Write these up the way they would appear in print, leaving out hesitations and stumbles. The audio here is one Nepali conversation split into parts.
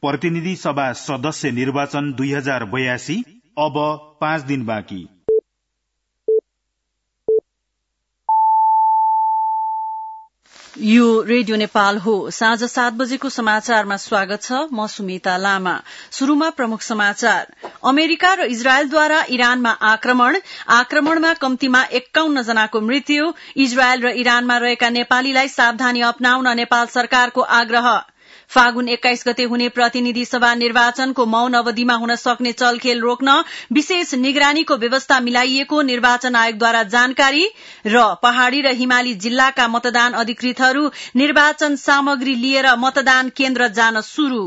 प्रतिनिधि सभा सदस्य निर्वाचन 2082 अब 5 दिन बाँकी। यो रेडियो नेपाल हो। साँझ 7 बजेको समाचारमा स्वागत छ। म सुमिता लामा। शुरूमा प्रमुख समाचार। अमेरिका र इजरायलद्वारा इरानमा आक्रमणमा कम्तीमा 51 जनाको मृत्यु। इजरायल र इरानमा रहेका नेपालीलाई सावधानी अपनाउन नेपाल सरकारको आग्रह। फागुन 21 गते हुने प्रतिनिधि सभा निर्वाचनको मौन अवधिमा हुन सक्ने चलखेल रोक्न विशेष निगरानीको व्यवस्था मिलाइएको निर्वाचन आयोगद्वारा जानकारी। र पहाड़ी र हिमाली जिल्लाका मतदान अधिकृतहरू निर्वाचन सामग्री लिएर मतदान केन्द्र जान शुरू।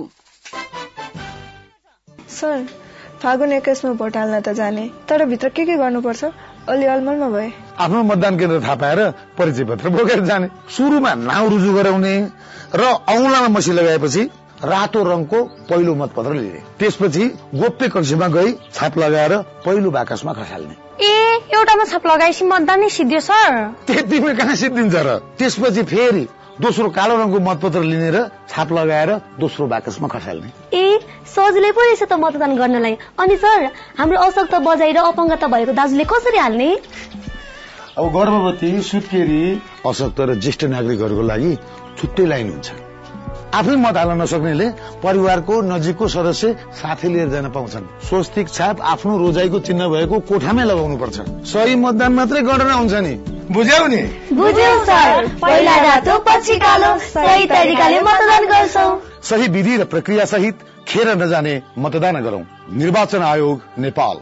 सर, फागुन 21 मा भोट हाल्न त जाने, तर भित्र के गर्नुपर्छ अलि अलमलमा भए। आफ्नो मतदान केन्द्र थाहा पाएर परिचय पत्र बोकेर जाने। सुरुमा नाउँ रुजु गराउने र औंलामा मसी लगाएपछि रातो रङको पहिलो मतपत्र लिने। त्यसपछि गोप्य कक्षमा गई छाप लगाएर पहिलो बाकसमा खसाल्ने। एउटामा छाप लगाएपछि मतदान नै सिद्धियो सर? त्यतिमै कहाँ सिद्धिन्छ र? त्यसपछि फेरि दोस्रो कालो रङको मतपत्र लिने र छाप लगाएर दोस्रो बाकसमा खसाल्ने। सजिलै पो रहेछ त मतदान गर्नलाई। अनि सर, हाम्रो अशक्त बजाइ र अपङ्गता भएको दाजुले कसरी हाल्ने? अब गर्भवती, सुत्केरी, अशक्त र ज्येष्ठ नागरिकहरूको लागि छुट्टै लाइन हुन्छ। आफै मत हाल्न नसक्नेले परिवारको नजिकको सदस्य साथी लिएर जान पाउँछन्। स्वस्तिक छाप आफ्नो रोजाइको चिन्ह भएको कोठामै लगाउनु पर्छ। सही मतदान मात्रै गर्न हुन्छ नि, बुझ्यौ नि? बुझ्यौ सर। पहिला रातो पछि कालो, सही तरिकाले मतदान गर्छौं। सही विधि र प्रक्रिया सहित खेर नजाने मतदान गरौं। निर्वाचन आयोग नेपाल।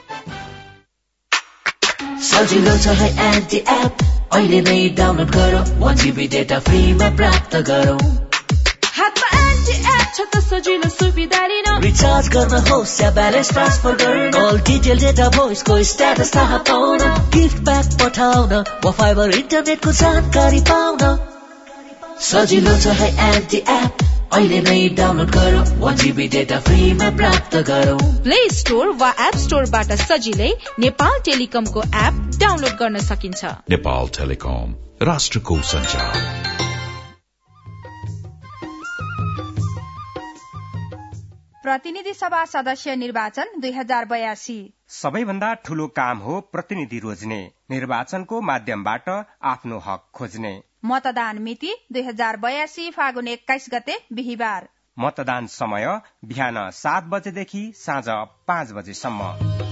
सजिलो छ है एन्टी एप, अहिले नै डाउनलोड गरौँ। 1 GB डेटा फ्रीमा प्राप्त गरौँ। हातमा एन्टी एप छ त सजिलो सुविधा लिन। रिचार्ज गर्न होस् या ब्यालेन्स ट्रान्सफर गर्न, कल डिटेल डेटा भोइसको स्ट्याटस थाहा पाउन, गिफ्ट प्याक पठाउन वा फाइबर इन्टरनेटको जानकारी पाउन। सजिलो छ है एन्टी एप, अहिले नै डाउनलोड गरौँ। 1 GB डेटा फ्रीमा प्राप्त गरौँ। प्ले स्टोर वा एप स्टोरबाट सजिलै नेपाल टेलिकमको एप डाउनलोड गर्न सकिन्छ। नेपाल टेलिकम, राष्ट्रको सञ्चार। प्रतिनिधि सभा सदस्य निर्वाचन 2082 सबैभन्दा ठूलो काम हो प्रतिनिधि रोज्ने, निर्वाचनको माध्यमबाट आफ्नो हक खोज्ने। मतदान मिति 2082 फागुन 21 गते बिहीबार। मतदान समय बिहान 7 बजेदेखि साँझ 5 बजेसम्म।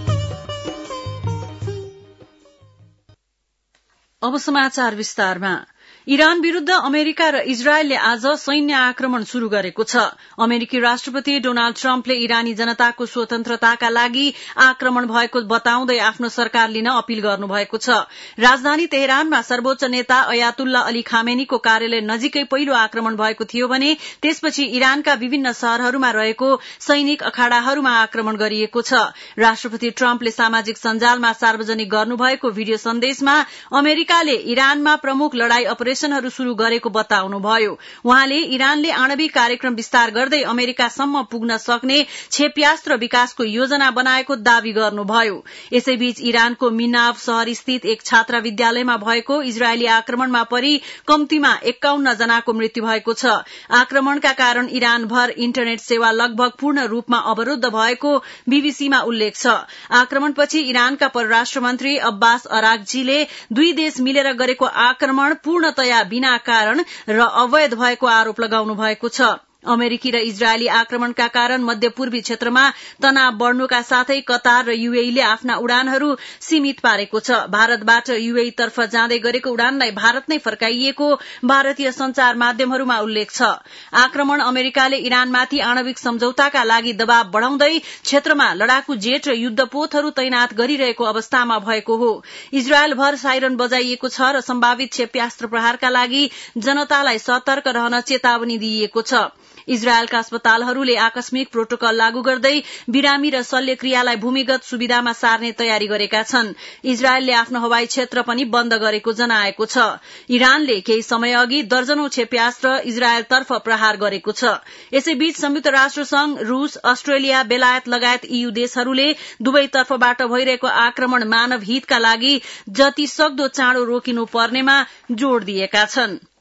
अब समाचार विस्तारमा। इरान विरूद्ध अमेरिका र इजरायलले आज सैन्य आक्रमण शुरू गरेको छ। अमेरिकी राष्ट्रपति डोनाल्ड ट्रम्पले इरानी जनताको स्वतन्त्रताका लागि आक्रमण भएको बताउँदै आफ्नो सरकार लिन अपील गर्नुभएको छ। राजधानी तेहरानमा सर्वोच्च नेता अयातुल्ला अली खामेनीको कार्यालय नजिकै पहिलो आक्रमण भएको थियो भने त्यसपछि इरानका विभिन्न शहरहरूमा रहेको सैनिक अखाडाहरूमा आक्रमण गरिएको छ। राष्ट्रपति ट्रम्पले सामाजिक सञ्जालमा सार्वजनिक गर्नुभएको भिडियो सन्देशमा अमेरिकाले इरानमा प्रमुख लड़ाई अपरेशनहरू शुरू गरेको बताउनुभयो। उहाँले इरानले आणविक कार्यक्रम विस्तार गर्दै अमेरिकासम्म पुग्न सक्ने क्षेप्यास्त्र विकासको योजना बनाएको दावी गर्नुभयो। यसैबीच इरानको मिनाव शहर स्थित एक छात्रा विद्यालयमा भएको इजरायली आक्रमणमा परि कम्तीमा 51 जनाको मृत्यु भएको छ। आक्रमणका कारण इरानभर इन्टरनेट सेवा लगभग पूर्ण रूपमा अवरूद्ध भएको बीबीसीमा उल्लेख छ। आक्रमणपछि इरानका परराष्ट्र मन्त्री अब्बास अराक्जीले दुई देश मिलेर गरेको आक्रमण पूर्णतया बिना कारण र अवैध भएको आरोप लगाउनु भएको छ। अमेरिकी र इजरायली आक्रमणका कारण मध्यपूर्वी क्षेत्रमा तनाव बढ़नुका साथै कतार र यूएईले आफ्ना उडानहरू सीमित पारेको छ। भारतबाट यूएई तर्फ जाँदै गरेको उडानलाई भारत नै फर्काइएको भारतीय संचार माध्यमहरूमा उल्लेख छ। आक्रमण अमेरिकाले इरानमाथि आणविक सम्झौताका लागि दबाव बढ़ाउँदै क्षेत्रमा लड़ाकू जेट र युद्धपोतहरू तैनात गरिरहेको अवस्थामा भएको हो। इजरायलभर साइरन बजाइएको छ र सम्भावित क्षेप्यास्त्र प्रहारका लागि जनतालाई सतर्क रहन चेतावनी दिइएको छ। इजरायलका अस्पतालहरूले आकस्मिक प्रोटोकल लागू गर्दै बिरामी र शल्यक्रियालाई भूमिगत सुविधामा सार्ने तयारी गरेका छन्। इजरायलले आफ्नो हवाई क्षेत्र पनि बन्द गरेको जनाएको छ। इरानले केही समय अघि दर्जनौं क्षेप्यास्त्र इजरायलतर्फ प्रहार गरेको छ। यसैबीच संयुक्त राष्ट्र संघ, रूस, अस्ट्रेलिया, बेलायत लगायत ईयू देशहरूले दुवैतर्फबाट भइरहेको आक्रमण मानव हितका लागि जति सक्दो चाँडो रोकिनु पर्नेमा जोड़ दिएका छन्।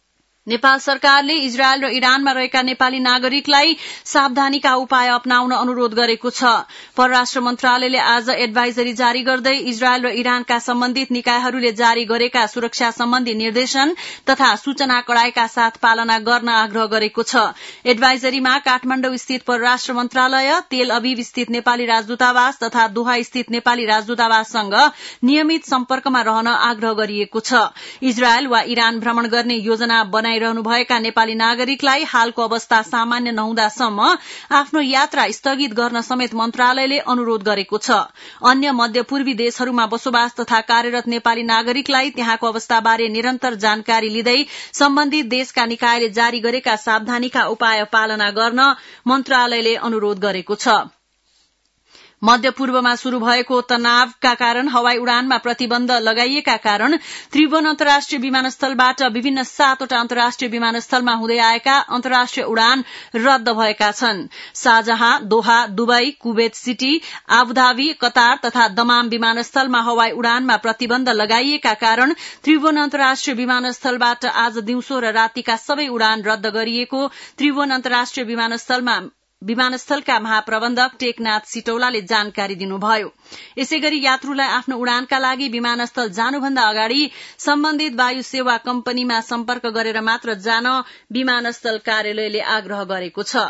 नेपाल सरकारले इजरायल र इरानमा रहेका नेपाली नागरिकलाई सावधानीका उपाय अपनाउन अनुरोध गरेको छ। परराष्ट्र मन्त्रालयले आज एडभाइजरी जारी गर्दै इजरायल र इरानका सम्बन्धित निकायहरूले जारी गरेका सुरक्षा सम्बन्धी निर्देशन तथा सूचना कडाईका साथ पालना गर्न आग्रह गरेको छ। एडभाइजरीमा काठमाडौँ स्थित परराष्ट्र मन्त्रालय, तेल अभिव स्थित नेपाली राजदूतावास तथा दोहा स्थित नेपाली राजदूतावाससँग नियमित सम्पर्कमा रहन आग्रह गरिएको छ। इजरायल वा इरान भ्रमण गर्ने योजना रहनुभएका नेपाली नागरिकलाई हालको अवस्था सामान्य नहुँदासम्म आफ्नो यात्रा स्थगित गर्न समेत मन्त्रालयले अनुरोध गरेको छ। अन्य मध्यपूर्वी देशहरूमा बसोबास तथा कार्यरत नेपाली नागरिकलाई त्यहाँको अवस्थाबारे निरन्तर जानकारी लिँदै सम्बन्धित देशका निकायले जारी गरेका सावधानीका उपाय पालना गर्न मन्त्रालयले अनुरोध गरेको छ। मध्यपूर्वमा शुरू भएको तनावका कारण हवाई उडानमा प्रतिबन्ध लगाइएका कारण त्रिभुवन अन्तर्राष्ट्रिय विमानस्थलबाट विभिन्न 7वटा अन्तर्राष्ट्रिय विमानस्थलमा हुँदै आएका अन्तर्राष्ट्रिय उडान रद्द भएका छन्। शाहजहाँ, Doha, Dubai, Kuwait City, Abu Dhabi, Qatar तथा दमाम विमानस्थलमा हवाई उडानमा प्रतिबन्ध लगाइएका कारण त्रिभुवन अन्तर्राष्ट्रिय विमानस्थलबाट आज दिउँसो र रातिका सबै उडान रद्द गरिएको त्रिभुवन अन्तर्राष्ट्रिय विमानस्थलका महाप्रबन्धक टेकनाथ सिटौलाले जानकारी दिनुभयो। यसैगरी यात्रुलाई आफ्नो उडानका लागि विमानस्थल जानुभन्दा अगाडि सम्बन्धित वायु सेवा कम्पनीमा सम्पर्क गरेर मात्र जान विमानस्थल कार्यालयले आग्रह गरेको छ।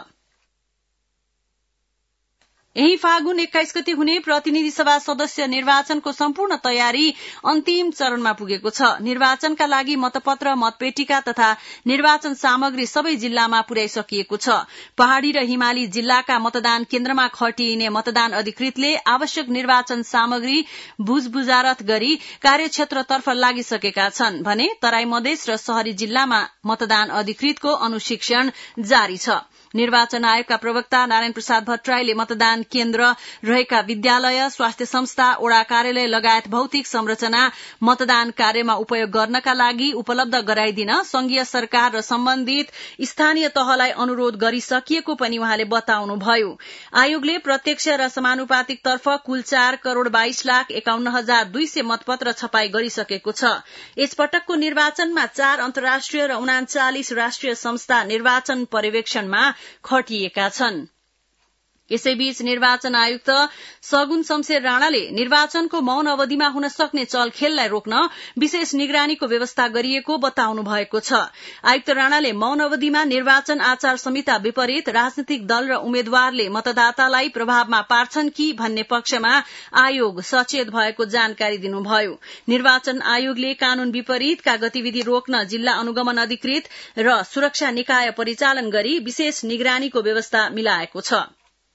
यही फागुन 21 गते हुने प्रतिनिधि सभा सदस्य निर्वाचनको सम्पूर्ण तयारी अन्तिम चरणमा पुगेको छ। निर्वाचनका लागि मतपत्र, मतपेटिका तथा निर्वाचन सामग्री सबै जिल्लामा पुर्याइसकिएको छ। पहाड़ी र हिमाली जिल्लाका मतदान केन्द्रमा खटिने मतदान अधिकृतले आवश्यक निर्वाचन सामग्री बुझबुझारत गरी कार्यक्षेत्रतर्फ लागिसकेका छन् भने तराई मधेस र शहरी जिल्लामा मतदान अधिकृतको अनुशिक्षण जारी छ। निर्वाचन आयोगका प्रवक्ता नारायण प्रसाद भट्टराईले मतदान केन्द्र रहेका विद्यालय, स्वास्थ्य संस्था, ओडा कार्यालय लगायत भौतिक संरचना मतदान कार्यमा उपयोग गर्नका लागि उपलब्ध गराइदिन संघीय सरकार र सम्बन्धित स्थानीय तहलाई अनुरोध गरिसकिएको पनि उहाँले बताउनुभयो। आयोगले प्रत्यक्ष र समानुपातिक तर्फ कुल 4,22,51,200 मतपत्र छपाई गरिसकेको छ। यसपटकको निर्वाचनमा 4 अन्तर्राष्ट्रिय र 39 राष्ट्रिय संस्था निर्वाचन पर्यवेक्षणमा खटिएका छन्। यसैबीच निर्वाचन आयुक्त सगुन शमशेर राणाले निर्वाचनको मौन अवधिमा हुन सक्ने चलखेललाई रोक्न विशेष निगरानीको व्यवस्था गरिएको बताउनु भएको छ। आयुक्त राणाले मौन अवधिमा निर्वाचन आचार संहिता विपरीत राजनीतिक दल र उम्मेद्वारले मतदातालाई प्रभावमा पार्छन् कि भन्ने पक्षमा आयोग सचेत भएको जानकारी दिनुभयो। निर्वाचन आयोगले कानून विपरीतका गतिविधि रोक्न जिल्ला अनुगमन अधिकृत र सुरक्षा निकाय परिचालन गरी विशेष निगरानीको व्यवस्था मिलाएको छ।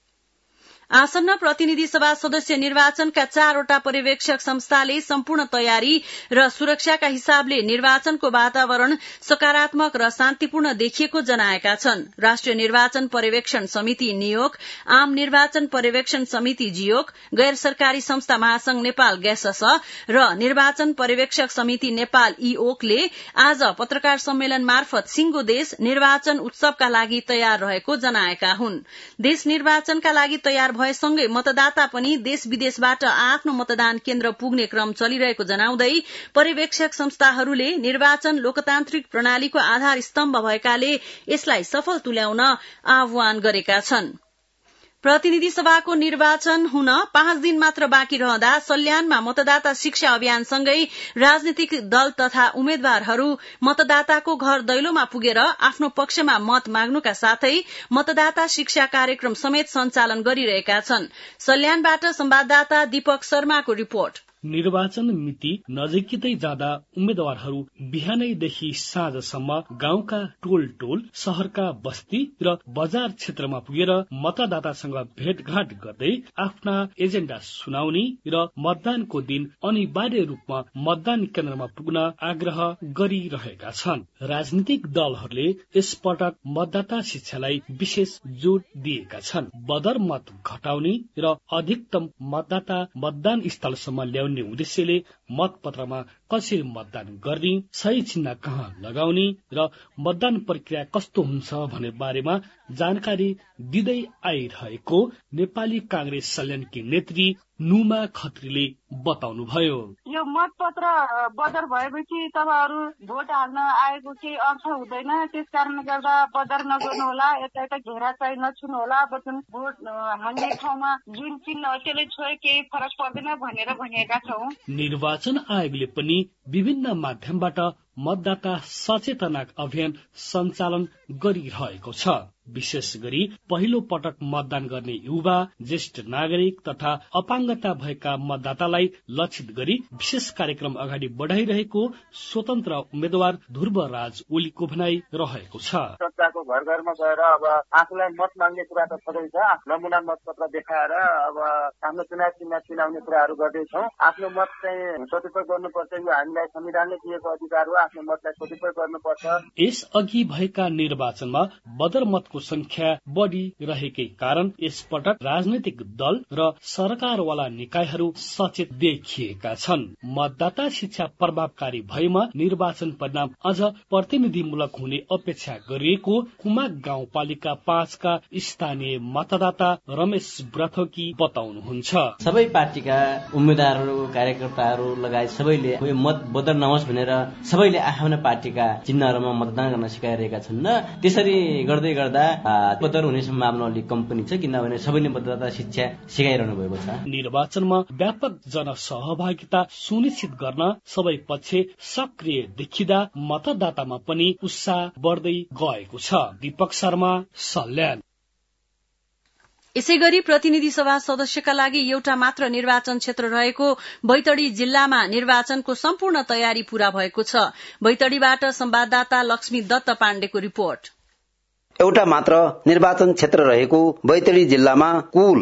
आसन्न प्रतिनिधि सभा सदस्य निर्वाचनका 4वटा पर्यवेक्षक संस्थाले सम्पूर्ण तयारी र सुरक्षाका हिसाबले निर्वाचनको वातावरण सकारात्मक र शान्तिपूर्ण देखिएको जनाएका छन्। राष्ट्रिय निर्वाचन पर्यवेक्षण समिति नियोग, आम निर्वाचन पर्यवेक्षण समिति जियोक, गैर सरकारी संस्था महासंघ नेपाल गैसस र निर्वाचन पर्यवेक्षक समिति नेपाल ईओकले आज पत्रकार सम्मेलन मार्फत सिंगो देश निर्वाचन उत्सवका लागि तयार रहेको जनाएका हुन्। देश निर्वाचनका लागि तयार भएसँगै मतदाता पनि देश विदेशबाट आफ्नो मतदान केन्द्र पुग्ने क्रम चलिरहेको जनाउँदै पर्यवेक्षक संस्थाहरूले निर्वाचन लोकतान्त्रिक प्रणालीको आधार स्तम्भ भएकाले यसलाई सफल तुल्याउन आह्वान गरेका छन्। प्रतिनिधि सभाको निर्वाचन हुन 5 दिन मात्र बाँकी रहँदा सल्यानमा मतदाता शिक्षा अभियानसँगै राजनीतिक दल तथा उम्मेद्वारहरू मतदाताको घर दैलोमा पुगेर आफ्नो पक्षमा मत माग्नुका साथै मतदाता शिक्षा कार्यक्रम समेत सञ्चालन गरिरहेका छन्। सल्यानबाट संवाददाता दीपक शर्माको रिपोर्ट। निर्वाचन मिति नजिकै जाँदा उम्मेद्वारहरू बिहानैदेखि साँझसम्म गाउँका टोल टोल, शहरका बस्ती र बजार क्षेत्रमा पुगेर मतदातासँग भेटघाट गर्दै आफ्ना एजेण्डा सुनाउने र मतदानको दिन अनिवार्य रूपमा मतदान केन्द्रमा पुग्न आग्रह गरिरहेका छन्। राजनीतिक दलहरूले यसपटक मतदाता शिक्षालाई विशेष जोड दिएका छन्। बदर मत घटाउने र अधिकतम मतदाता मतदान स्थलसम्म ल्याउने उद्देश्यले मतपत्रमा कसरी मतदान गर्ने, सही चिन्ह कहाँ लगाउने र मतदान प्रक्रिया कस्तो हुन्छ भन्ने बारेमा जानकारी दिँदै आइरहेको नेपाली कांग्रेस सल्यानकी नेत्री नुमा खत्रीले बताउनुभयो। यो मतपत्र बदर भएपछि तपाईँहरू भोट हाल्न आएको केही अर्थ हुँदैन, त्यस कारणले गर्दा बदर नगर्नु होला, यता घेरा चाहिँ नछुनु होला, भोट हाल्ने ठाउँमा जुन चिन्ह हो त्यसले छोए केही फरक पर्दैन भनेर भनिएका छौं। निर्वाचन आयोगले पनि विभिन्न माध्यमबाट मतदाता सचेतना अभियान सञ्चालन गरिरहेको छ। विशेष गरी पहिलो पटक मतदान गर्ने युवा, ज्येष्ठ नागरिक तथा अपाङ्गता भएका मतदातालाई लक्षित गरी विशेष कार्यक्रम अगाडि बढ़ाइरहेको स्वतन्त्र उम्मेद्वार ध्रुवराज ओलीको भनाई रहेको छ। जनताको घर घरमा गएर अब आफूलाई मत माग्ने कुरा त छँदैछ, नमुना मतपत्र देखाएर अब आफ्नो चुनाव चिन्ह चिनाउने कुराहरू गर्दैछौँ। आफ्नो मत चाहिँ सदुपयोग गर्नुपर्छ, यो हामीलाई संविधानले दिएको अधिकार हो, आफ्नो मतलाई सदुपयोग गर्नुपर्छ। यस अघि भएका निर्वाचनमा बदर मतको संख्या बढ़िरहेकै कारण यसपटक राजनैतिक दल र सरकारवाला निकायहरू सचेत देखिएका छन्। मतदाता शिक्षा प्रभावकारी भएमा निर्वाचन परिणाम अझ प्रतिनिधिमूलक हुने अपेक्षा गरिएको कुमाक गाउँपालिका 5 का स्थानीय मतदाता रमेश ब्रथकी बताउनुहुन्छ। सबै पार्टीका उम्मेद्वारहरू, कार्यकर्ताहरू लगायत सबैले मत बदर नहोस् भनेर सबैले आफ्ना पार्टीका चिन्हहरूमा मतदान गर्न सिकाइरहेका छन् र त्यसरी गर्दै गर्दा बदर हुने सम्भावना अलिक कम पनि छ, किनभने सबैले मतदाता शिक्षा सिकाइरहनु भएको छ। निर्वाचनमा व्यापक जनसहभागिता सुनिश्चित गर्न सबै पक्ष सक्रिय देखिँदा मतदातामा पनि उत्साह बढ्दै गएको छ। दीपक शर्मा, सल्यान। यसैगरी प्रतिनिधि सभा सदस्यका लागि एउटा मात्र निर्वाचन क्षेत्र रहेको बैतडी जिल्लामा निर्वाचनको सम्पूर्ण तयारी पूरा भएको छ। बैतडीबाट संवाददाता लक्ष्मी दत्त पाण्डेको रिपोर्ट। एउटा मात्र निर्वाचन क्षेत्र रहेको बैतडी जिल्लामा कुल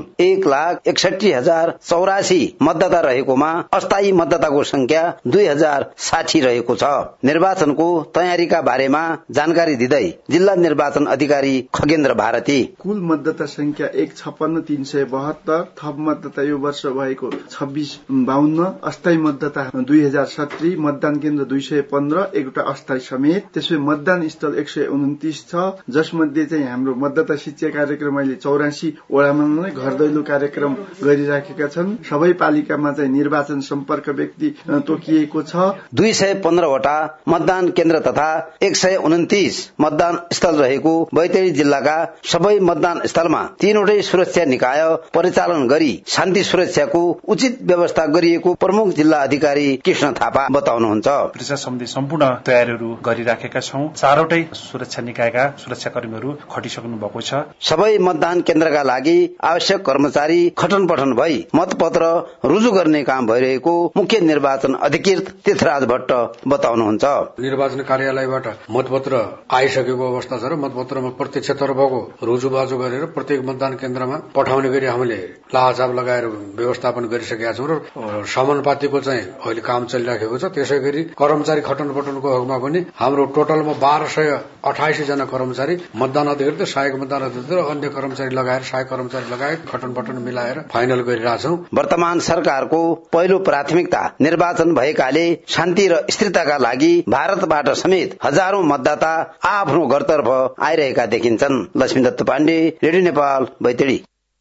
1,61,084 मतदाता रहेकोमा अस्थायी मतदाताको संख्या 2060 रहेको छ। निर्वाचनको तयारीका बारेमा जानकारी दिँदै जिल्ला निर्वाचन अधिकारी खगेन्द्र भारती, कुल मतदाता संख्या 156,372, थप मतदाता यो वर्ष भएको 2652, अस्थायी मतदाता 2070, मतदान केन्द्र 215, एउटा अस्थायी समेत। त्यसै मतदान स्थल 129 छ, जसमा चाहिँ हाम्रो मतदाता शिक्षा कार्यक्रम अहिले 84 वडामा नै घर दैलो कार्यक्रम गरिराखेका छन्। सबै पालिकामा चाहिँ निर्वाचन सम्पर्क व्यक्ति तोकिएको छ। 215 वटा मतदान केन्द्र तथा 129 मतदान स्थल रहेको बैतडी जिल्लाका सबै मतदान स्थलमा 3 वटै सुरक्षा निकाय परिचालन गरी शान्ति सुरक्षाको उचित व्यवस्था गरिएको प्रमुख जिल्ला अधिकारी कृष्ण थापा बताउनुहुन्छ। प्रशासन सम्बन्धी सम्पूर्ण तयारीहरू गरिराखेका छौं। 4 वटै सुरक्षा निकायका सुरक्षाकर्मीहरू खटिसक्नु भएको छ। सबै मतदान केन्द्रका लागि आवश्यक कर्मचारी खटन पठन भई मतपत्र रुजु गर्ने काम भइरहेको मुख्य निर्वाचन अधिकृत तीर्थराज भट्ट बताउनुहुन्छ। निर्वाचन कार्यालयबाट मतपत्र आइसकेको अवस्था छ र मतपत्रमा प्रत्यक्ष तर्फको रुजुबाजु गरेर प्रत्येक मतदान केन्द्रमा पठाउने गरी हामीले लाहाचाप लगाएर व्यवस्थापन गरिसकेका छौं र समानुपातिको चाहिँ अहिले काम चलिराखेको छ। त्यसै गरी कर्मचारी खटन पठनको हकमा पनि हाम्रो टोटलमा 1228 जना कर्मचारी मतदान अधिकृत, सहायक मतदान अधिकृत र अन्य कर्मचारी लगाएर सहायक कर्मचारी लगायत खटन पटन मिलाएर फाइनल गरिरहेछौं। वर्तमान सरकारको पहिलो प्राथमिकता निर्वाचन भएकाले शान्ति र स्थिरताका लागि भारतबाट समेत हजारौं मतदाता आफ्नो घरतर्फ आइरहेका देखिन्छन्। लक्ष्मीदत्त पाण्डे, रेडियो नेपाल, बैतडी।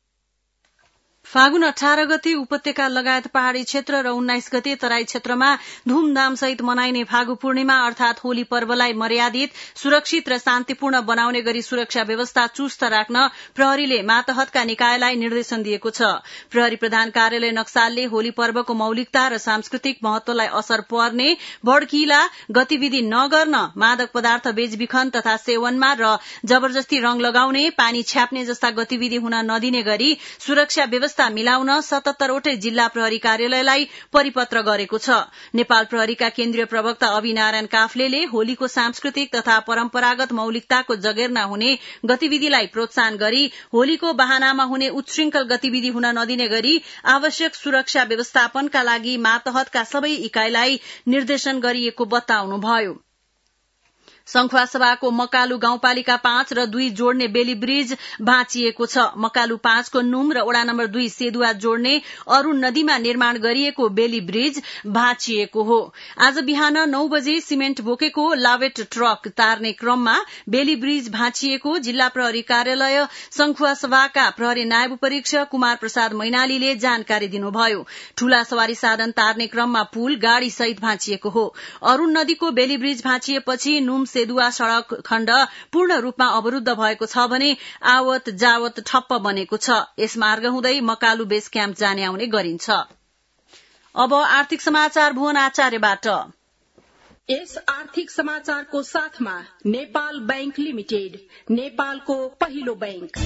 फागुन 18 गते उपत्यका लगायत पहाड़ी क्षेत्र र 19 गते तराई क्षेत्रमा धूमधामसहित मनाइने फागु पूर्णिमा अर्थात होली पर्वलाई मर्यादित, सुरक्षित र शान्तिपूर्ण बनाउने गरी सुरक्षा व्यवस्था चुस्त राख्न प्रहरीले मातहतका निकायलाई निर्देशन दिएको छ। प्रहरी प्रधान कार्यालय नक्सालले होली पर्वको मौलिकता र सांस्कृतिक महत्वलाई असर पर्ने, भड्किला गतिविधि नगर्न, मादक पदार्थ बेचबिखन तथा सेवनमा र जबरजस्ती रंग लगाउने, पानी छ्याप्ने जस्ता गतिविधि हुन नदिने गरी सुरक्षा व्यवस्था मिलाउन 77 वटै जिल्ला प्रहरी कार्यालयलाई परिपत्र गरेको छ। नेपाल प्रहरीका केन्द्रीय प्रवक्ता अभिनारायण काफ्लेले होलीको सांस्कृतिक तथा परम्परागत मौलिकताको जगेर्ना हुने गतिविधिलाई प्रोत्साहन गरी होलीको बहानामा हुने उच्छृंखल गतिविधि हुन नदिने गरी आवश्यक सुरक्षा व्यवस्थापनका लागि मातहतका सबै इकाइलाई निर्देशन गरिएको बताउनुभयो। संखुवासभाको मकालु गाउँपालिका 5 र 2 जोड्ने बेली ब्रिज भाँचिएको छ। मकालु 5 को नुम र वडा नम्बर 2 सेदुवा जोड्ने अरूण नदीमा निर्माण गरिएको बेली ब्रिज भाँचिएको हो। आज बिहान 9 बजे सिमेन्ट बोकेको लावेट ट्रक तार्ने क्रममा बेली ब्रिज भाँचिएको जिल्ला प्रहरी कार्यालय संखुवासभाका प्रहरी नायब परीक्षक कुमार प्रसाद मैनालीले जानकारी दिनुभयो। ठूला सवारी साधन तार्ने क्रममा पुल गाड़ी सहित भाँचिएको हो। अरूण नदीको बेली ब्रिज भाँचिएपछि नुम सेदुवा सड़क खण्ड पूर्ण रूपमा अवरूद्ध भएको छ भने आवत जावत ठप्प बनेको छ। यस मार्ग हुँदै मकालु बेस क्याम्प जाने आउने गरिन्छ। अब आर्थिक समाचार भुवन आचार्यबाट। यस आर्थिक समाचारको साथमा नेपाल बैंक लिमिटेड, नेपालको पहिलो बैंक।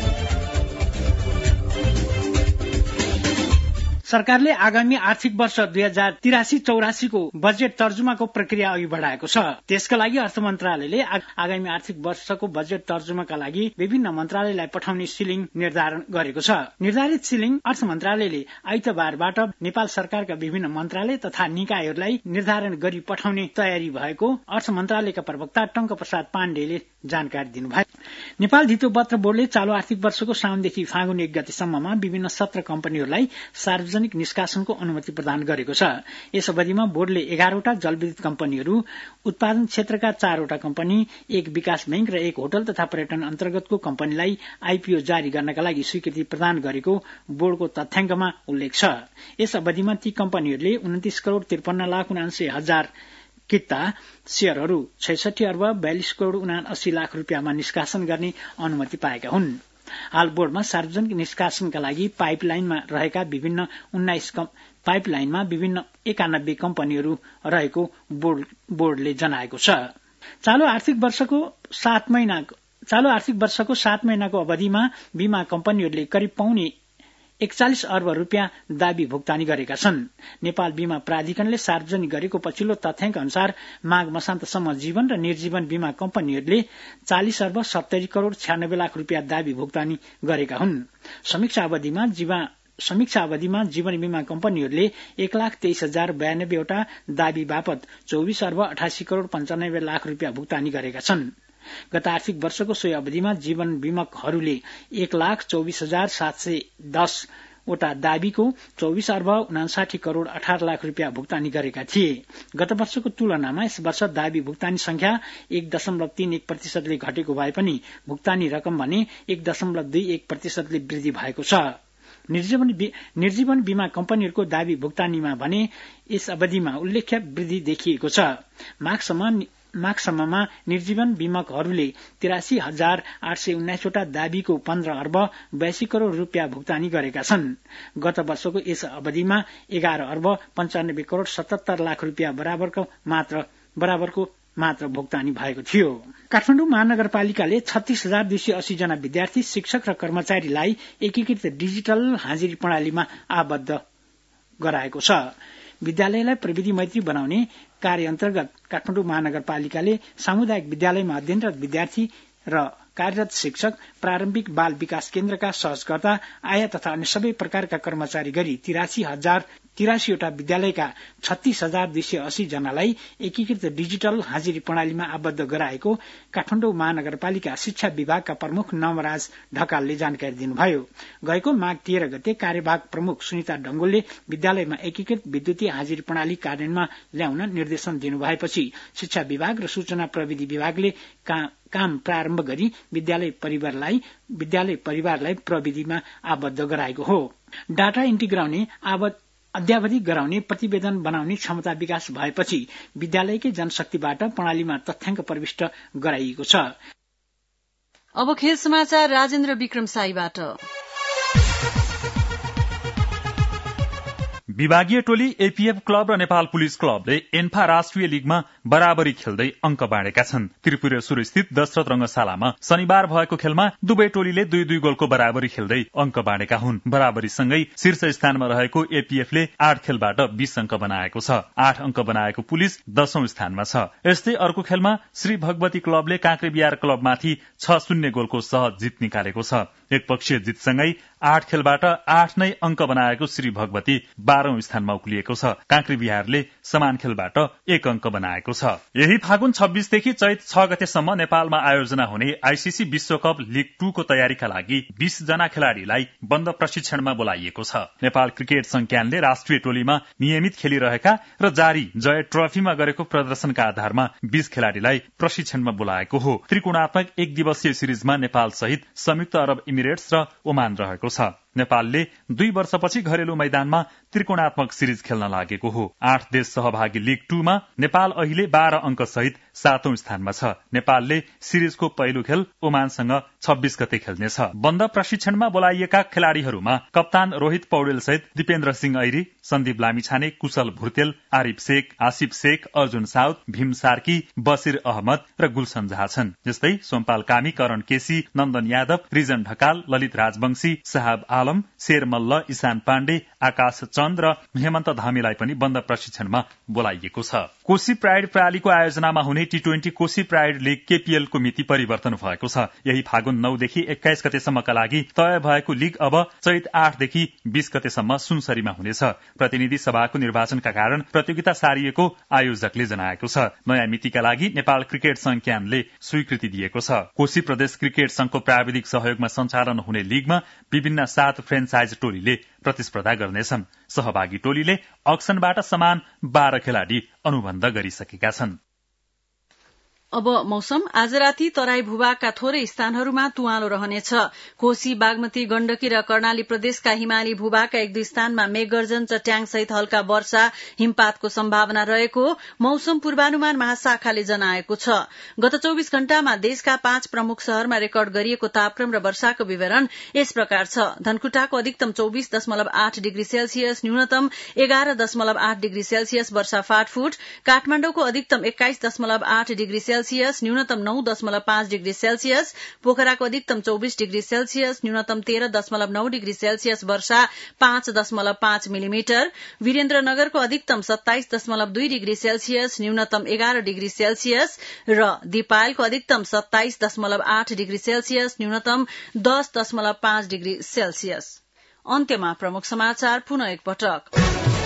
सरकारले आगामी आर्थिक वर्ष 2083-84 को बजेट तर्जुमाको प्रक्रिया अघि बढाएको छ। त्यसका लागि अर्थ मन्त्रालयले आगामी आर्थिक वर्षको बजेट तर्जुमाका लागि विभिन्न मन्त्रालयलाई पठाउने सिलिङ निर्धारण गरेको छ। निर्धारित सिलिङ अर्थ मन्त्रालयले आइतबारबाट नेपाल सरकारका विभिन्न मन्त्रालय तथा निकायहरूलाई निर्धारण गरी पठाउने तयारी भएको अर्थ मन्त्रालयका प्रवक्ता टंक प्रसाद पाण्डेले जानकारी दिनुभयो। नेपाल धितोपत्र बोर्डले चालू आर्थिक वर्षको साउनदेखि फागुन 1 गतेसम्ममा विभिन्न 17 कम्पनीहरूलाई सार्वजनिक निष्कासनको अनुमति प्रदान गरेको छ। यस अवधिमा बोर्डले 11वटा जलविद्युत कम्पनीहरू, उत्पादन क्षेत्रका 4वटा कम्पनी, 1 विकास बैंक र 1 होटल तथा पर्यटन अन्तर्गतको कम्पनीलाई आईपीओ जारी गर्नका लागि स्वीकृति प्रदान गरेको बोर्डको तथ्याङ्कमा उल्लेख छ। यस अवधिमा ती कम्पनीहरूले 29,53,79,000 किता शेयरहरू 66 अर्ब 42 करोड़ 79 लाख रुपियाँमा निष्कासन गर्ने अनुमति पाएका हुन्। हाल बोर्डमा सार्वजनिक निष्कासनका लागि पाइपलाइनमा रहेका विभिन्न 91 कम्पनीहरू रहेको बोर्डले जनाएको छ। चालू आर्थिक वर्षको 7 महिनाको अवधिमा बीमा कम्पनीहरूले करिब पाउने 41 अर्ब रुपियाँ दाबी भुक्तानी गरेका छन्। नेपाल बीमा प्राधिकरणले सार्वजनिक गरेको पछिल्लो तथ्याङ्क अनुसार माघ मसान्तसम्म जीवन र निर्जीवन बीमा कम्पनीहरूले 40 अर्ब 70 करोड़ 96 लाख रुपियाँ दाबी भुक्तानी गरेका हुन्। समीक्षा अवधिमा जीवन बीमा कम्पनीहरूले 1,23,092 वटा दाबी बापत 24 अर्ब 88 करोड़ 95 लाख रुपियाँ भुक्तानी गरेका छन्। गत आर्थिक वर्षको सोही अवधिमा जीवन बीमकहरूले 1,24,710 वटा दाबीको 24 अर्ब 59 करोड़ 18 लाख रुपियाँ भुक्तानी गरेका थिए। गत वर्षको तुलनामा यस वर्ष दाबी भुक्तानी संख्या 1.31% घटेको भए पनि भुक्तानी रकम भने 1.21% वृद्धि भएको छ। निर्जीवन बीमा कम्पनीहरूको दाबी भुक्तानीमा भने यस अवधिमा उल्लेख्य वृद्धि देखिएको छ। माघसम्ममा निर्जीवन बीमकहरूले 83,819 वटा दाबीको 15 अर्ब 82 करोड़ रुपियाँ भुक्तानी गरेका छन्। गत वर्षको यस अवधिमा 11 अर्ब 95 करोड़ 77 लाख रुपियाँ बराबरको मात्र भुक्तानी भएको थियो। काठमाडौँ महानगरपालिकाले 36,280 जना विद्यार्थी, शिक्षक र कर्मचारीलाई एकीकृत डिजिटल हाजिरी प्रणालीमा आबद्ध गराएको छ। विद्यालयलाई प्रविधि मैत्री बनाउने कार्य अन्तर्गत काठमाडौँ महानगरपालिकाले सामुदायिक विद्यालयमा अध्ययनरत विद्यार्थी र कार्यरत शिक्षक, प्रारम्भिक बाल विकास केन्द्रका सहजकर्ता, आया तथा अन्य सबै प्रकारका कर्मचारी गरी 83 वटा विद्यालयका 36,280 जनालाई एकीकृत डिजिटल हाजिरी प्रणालीमा आबद्ध गराएको काठमाडौँ महानगरपालिका शिक्षा विभागका प्रमुख नवराज ढकालले जानकारी दिनुभयो। गएको माघ 13 गते कार्यवाहक प्रमुख सुनिता डंगोलले विद्यालयमा एकीकृत विद्युतीय हाजिरी प्रणाली कार्यान्वयनमा ल्याउन निर्देशन दिनुभएपछि शिक्षा विभाग र सूचना प्रविधि विभागले काम प्रारम्भ गरी विद्यालय परिवारलाई प्रविधिमा आबद्ध गराएको हो। डाटा इन्ट्री गराउने, अद्यावधिक गराउने, प्रतिवेदन बनाउने क्षमता विकास भएपछि विद्यालयकै जनशक्तिबाट प्रणालीमा तथ्याङ्क प्रविष्ट गराइएको छ। अब खेल समाचार राजेन्द्र विक्रम साईबाट। विभागीय टोली एपीएफ क्लब र नेपाल पुलिस क्लबले एन्फा राष्ट्रिय लीगमा बराबरी खेल्दै अंक बाँडेका छन्। त्रिपुरेश्वर स्थित दशरथ रंगशालामा शनिबार भएको खेलमा दुवै टोलीले 2-2 गोलको बराबरी खेल्दै अंक बाँडेका हुन्। बराबरीसँगै शीर्ष स्थानमा रहेको एपीएफले 8 खेलबाट 20 अंक बनाएको छ। 8 अंक बनाएको पुलिस 10औं स्थानमा छ। यस्तै अर्को खेलमा श्री भगवती क्लबले काँक्रेबिहार क्लबमाथि 6-0 गोलको सहज जित निकालेको छ। एकपक्षीय जितसँगै 8 खेलबाट 8 नै अंक बनाएको श्री भगवती 12औं स्थानमा उक्लिएको छ। काँक्री बिहारले समान खेलबाट 1 अंक बनाएको छ। यही फागुन 26 देखि चैत 6 गतेसम्म नेपालमा आयोजना हुने आईसीसी विश्वकप लीग 2 को तयारीका लागि 20 जना खेलाड़ीलाई बन्द प्रशिक्षणमा बोलाइएको छ। नेपाल क्रिकेट संज्ञानले राष्ट्रिय टोलीमा नियमित खेलिरहेका र जारी जय ट्रफीमा गरेको प्रदर्शनका आधारमा 20 खेलाड़ीलाई प्रशिक्षणमा बोलाएको हो। त्रिकोणात्मक 1 दिवसीय सिरिजमा नेपाल सहित संयुक्त अरब इमिरेट्स र ओमान रहेको छ। नेपालले 2 वर्षपछि घरेलु मैदानमा त्रिकोणात्मक सिरिज खेल्न लागेको हो। 8 देश सहभागी लीग 2 मा नेपाल अहिले 12 अंक सहित 7औं स्थानमा छ। नेपालले सिरिजको पहिलो खेल ओमानसँग 26 गते खेल्नेछ। बन्द प्रशिक्षणमा बोलाइएका खेलाड़ीहरूमा कप्तान रोहित पौडेल सहित दिपेन्द्र सिंह ऐरी, सन्दीप लामिछाने, कुशल भुर्तेल, आरिफ शेख, आसिफ शेख, अर्जुन साउद, भीम सार्की, बसिर अहमद र गुलसन झा छन्। जस्तै सोमपाल कामी, करण केसी, नन्दन यादव, रिजन ढकाल, ललित राजवंशी, साहब आलम, शेर मल्ल, ईशान पाण्डे, आकाश चन्द र हेमन्त धामीलाई पनि बन्द प्रशिक्षणमा बोलाइएको छ। कोशी प्राइड प्रणालीको आयोजनामा हुने टी20 कोशी प्राइड लीग केपीएल को मिति परिवर्तन भएको छ। यही फागुन 9 देखि 21 गतेसम्मका लागि तय भएको लीग अब चैत 8 देखि 20 गतेसम्म सुनसरीमा हुनेछ। प्रतिनिधि सभाको निर्वाचनका कारण प्रतियोगिता सारिएको आयोजकले जनाएको छ। नयाँ मितिका लागि नेपाल क्रिकेट संज्ञानले स्वीकृति दिएको छ। कोशी प्रदेश क्रिकेट संघको प्राविधिक सहयोगमा सञ्चालन हुने लीगमा विभिन्न 7 फ्रेन्चाइज टोलीले प्रतिस्पर्धा गर्नेछन्। सहभागी टोलीले अक्सनबाट समान 12 खेलाड़ी अनुबन्ध गरिसकेका छन्। अब मौसम। आज राति तराई भूभागका थोरै स्थानहरूमा तुवालो रहनेछ। कोशी, बागमती, गण्डकी र कर्णाली प्रदेशका हिमाली भूभागका 1-2 स्थानमा मेघगर्जन, चट्याङ सहित हल्का वर्षा, हिमपातको सम्भावना रहेको मौसम पूर्वानुमान महाशाखाले जनाएको छ। गत 24 घण्टामा देशका 5 प्रमुख शहरमा रेकर्ड गरिएको तापक्रम र वर्षाको विवरण यस प्रकार छ। धनकुटाको अधिकतम 24.8 डिग्री सेल्सियस, न्यूनतम 11.8 डिग्री सेल्सियस वर्षा फाटफुट। काठमाडौँको अधिकतम 21.8 डिग्री सेल्सियस, न्यूनतम 9.5 डिग्री सेल्सियस। पोखराको अधिकतम 24 डिग्री सेल्सियस, न्यूनतम 13.9 डिग्री सेल्सियस वर्षा 5.5 मिलिमिटर। वीरेन्द्रनगरको अधिकतम 27.2 डिग्री सेल्सियस, न्यूनतम 11 डिग्री सेल्सियस र दिपायलको अधिकतम 27.8 डिग्री सेल्सियस, न्यूनतम 10.5 डिग्री सेल्सियस। अन्त्यमा प्रमुख समाचार पुनः एकपटक।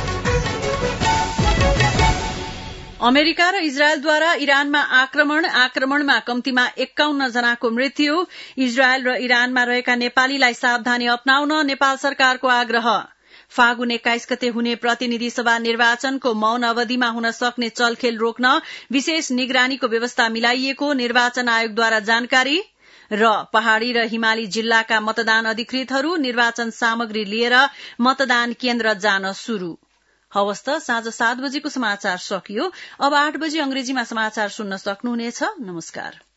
अमेरिका र इजरायलद्वारा इरानमा आक्रमणमा कम्तीमा 51 जनाको मृत्यु। इजरायल र इरानमा रहेका नेपालीलाई सावधानी अपनाउन नेपाल सरकारको आग्रह। फागुन 21 गते हुने प्रतिनिधि सभा निर्वाचनको मौन अवधिमा हुन सक्ने चलखेल रोक्न विशेष निगरानीको व्यवस्था मिलाइएको निर्वाचन आयोगद्वारा जानकारी। र पहाड़ी र हिमाली जिल्लाका मतदान अधिकृतहरू निर्वाचन सामग्री लिएर मतदान केन्द्र जान शुरू। हवस् त, साँझ 7 बजेको समाचार सकियो। अब 8 बजे अंग्रेजीमा समाचार सुन्न सक्नुहुनेछ। नमस्कार।